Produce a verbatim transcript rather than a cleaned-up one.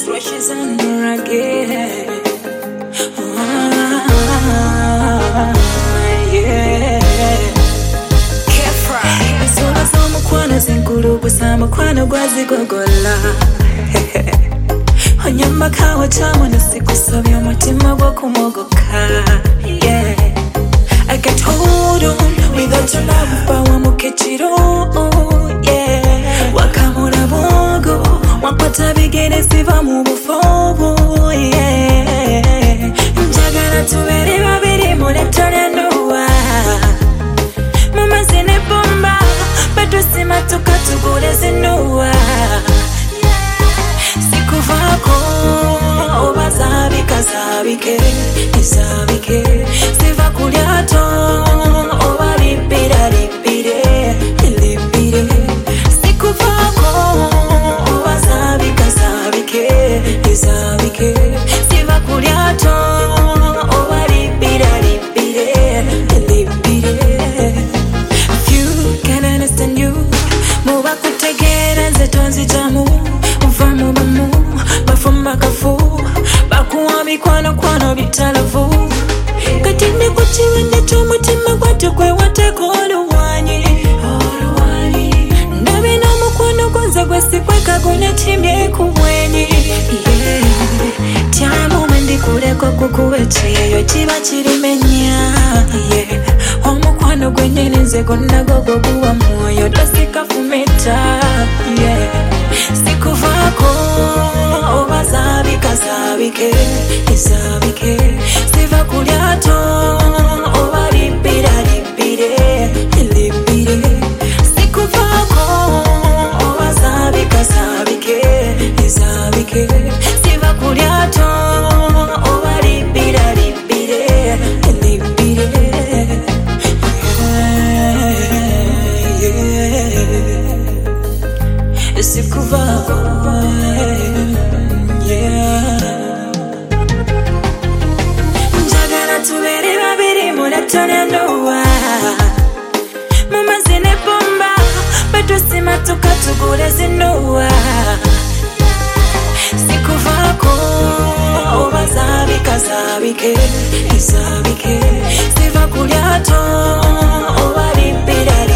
Stretches under again. Ah, yeah. Kefra. Sola samu kwana zinkulubu samu kwana gwazi gogola. Onyama kawa chama nasikusabye umutima gwo kumogoka. Yeah. I get hold on without your love bawa mukechiro. Yeah. Wakamura bongo wakwata bigere siva mu bufobo. Yeah. Njagala tubere babiri muletole nduwa. Mama zine bomba betu sima tukatugule zinuwa. Sikuvako oba zabika zabike izabike siva kulyato oba lipira lipire lipire sikuvako oba zabika zabike izabike siva kulyato oba lipira lipire lipire. If you can understand you muba kutegera nze tonzijamu mfamu bamu bafumba kafu bakuwa mikwano kwano bitalavu kati ne kukiwende ky'omutima gwatyo gwe wateeka oluwanyi ndabe n'omukwano gonze gwe sikweka gona kimye ku bwenyi tyamu mendikuleko kukuba ekyeyo kiba kirimenya omukwano gwennyini nze gonna gogwo guwa mwoyo tosikafumita sikuvako oba zabika zabike izabike siva kulyato oba lipira lipire lipire sikuvako oba zabika zabike izabike siva kulyato oba lipira lipire lipire. Sikuvako, yeah. Njagala tubere babiri muletole nduwa. Mama zine bomba betu sima tukatugule zinuwa. Sikuvako oba zabika zabike izabike siva kulyato oba lipira